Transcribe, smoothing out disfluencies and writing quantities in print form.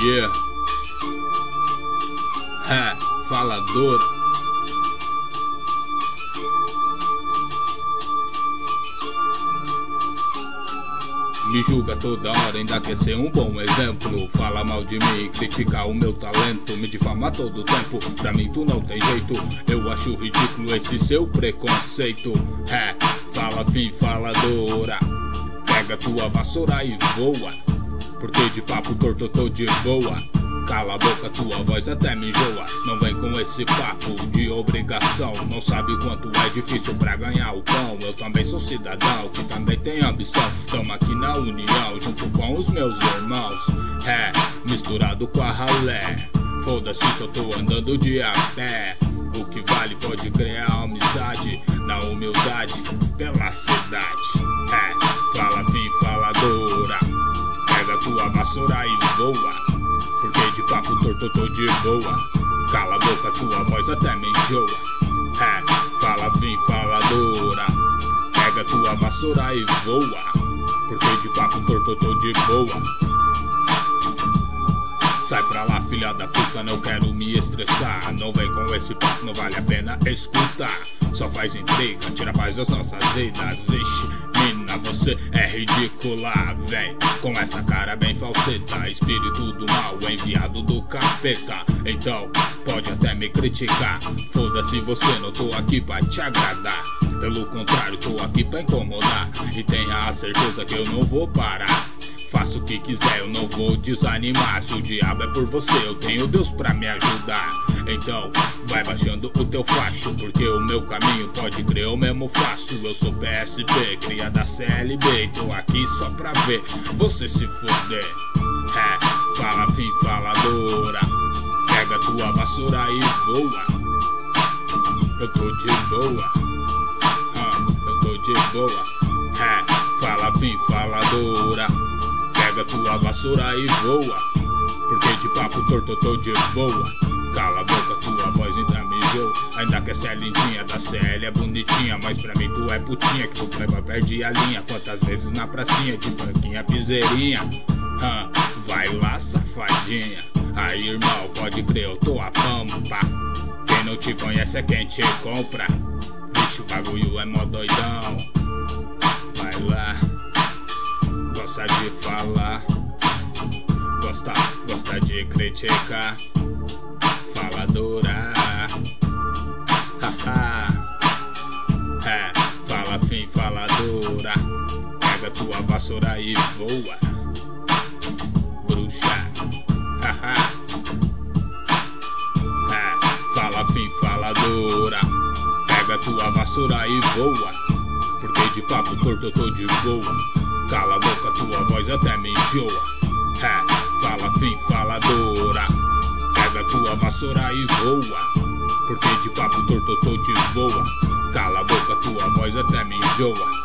Yeah. Faladora. Me julga toda hora, ainda quer ser um bom exemplo. Fala mal de mim, critica o meu talento, me difama todo tempo, pra mim tu não tem jeito. Eu acho ridículo esse seu preconceito. Fala fim, faladora. Pega tua vassoura e voa, porque de papo torto eu tô de boa. Cala a boca, tua voz até me enjoa. Não vem com esse papo de obrigação. Não sabe quanto é difícil pra ganhar o pão. Eu também sou cidadão, que também tem ambição. Tamo aqui na união, junto com os meus irmãos. Misturado com a ralé. Foda-se se eu tô andando de a pé. O que vale pode criar amizade na humildade pela cidade. Fala fim, faladora. Pega tua vassoura e voa, porque de papo torto eu tô de boa. Cala a boca, tua voz até me enjoa. Fala fim, faladora. Pega tua vassoura e voa, porque de papo torto eu tô de boa. Sai pra lá, filha da puta, não quero me estressar. Não vem com esse papo, não vale a pena escutar. Só faz intriga, tira a paz das nossas vidas. Vixe, mina, você é ridícula. Vem com essa cara bem falseta. Espírito do mal, enviado do capeta. Então, pode até me criticar. Foda-se você, não tô aqui pra te agradar. Pelo contrário, tô aqui pra incomodar. E tenha a certeza que eu não vou parar. Faço o que quiser, eu não vou desanimar. Se o diabo é por você, eu tenho Deus pra me ajudar. Então, vai baixando o teu facho, porque o meu caminho, pode crer, eu mesmo faço. Eu sou PSP, cria da CLB, tô aqui só pra ver você se foder. Fala fim, faladora. Pega tua vassoura e voa. Eu tô de boa. Eu tô de boa. Fala fim, faladora. Pega tua vassoura e voa, porque de papo torto eu tô de boa. Cala a boca, tua voz ainda me enjoa. Ainda que essa é lindinha da CL é bonitinha, mas pra mim tu é putinha, que tu pega, perde a linha. Quantas vezes na pracinha, de banquinha, piseirinha. Vai lá, safadinha. Aí, irmão, pode crer, eu tô a pampa. Quem não te conhece é quem te compra. Vixe, o bagulho é mó doidão. Vai lá. Gosta de falar, gosta de criticar. Faladora. Fala fim, faladora. Pega tua vassoura e voa, bruxa. Fala fim, faladora. Pega tua vassoura e voa, porque de papo torto eu tô de boa. Cala a boca, tua voz até me enjoa. Fala fim, faladora. Pega tua vassoura e voa, porque de papo torto eu tô de boa. Cala a boca, tua voz até me enjoa.